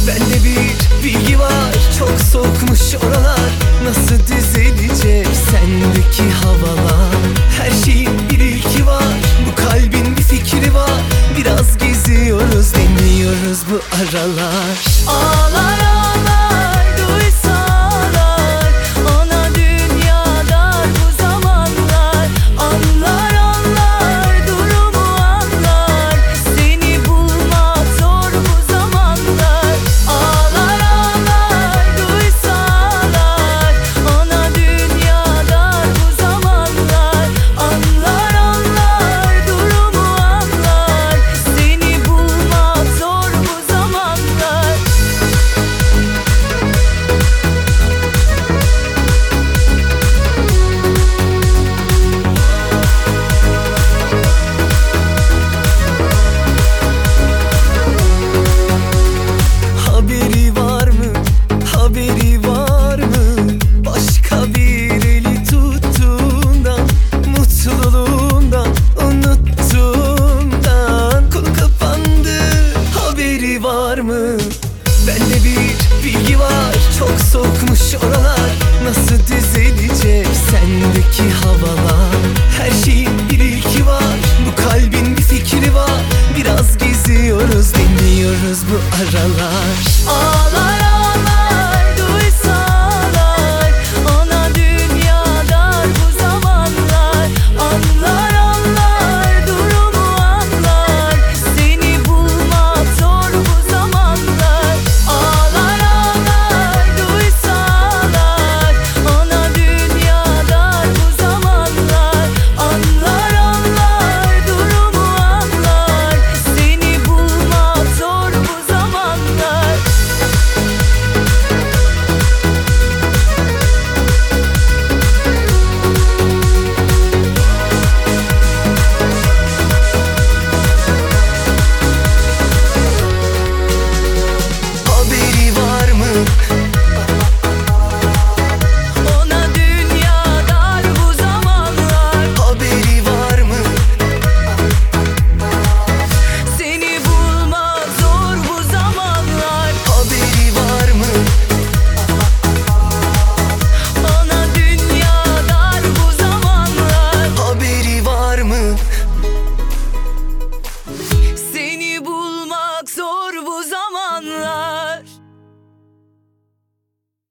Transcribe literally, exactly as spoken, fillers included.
Bende bir bilgi var, çok soğukmuş oralar. Nasıl düzelecek sendeki havalar? Her şeyin bir ilki var, bu kalbin bir fikri var. Biraz geziyoruz, deniyoruz bu aralar. Ağlar ağlar duysalar, ana dünya dar bu zamanlar. Anlar anlar durumu anlar, seni bulmak zor bu zamanlar. Ağlar ağlar duysalar, ana dünya dar bu zamanlar. Anlar anlar durumu anlar, seni bulmak zor bu zamanlar. Haberi var mı? Haberi var mı? Başka bir eli tuttuğundan, mutluluğundan, unuttuğundan. Konu kapandı, haberi var mı? Bende bir bilgi var, çok soğukmuş oralar. Nasıl düzelecek sendeki havalar? Her şeyin bir ilki var, bu kalbin bir fikri var. Biraz geziyoruz, deniyoruz bu aralar.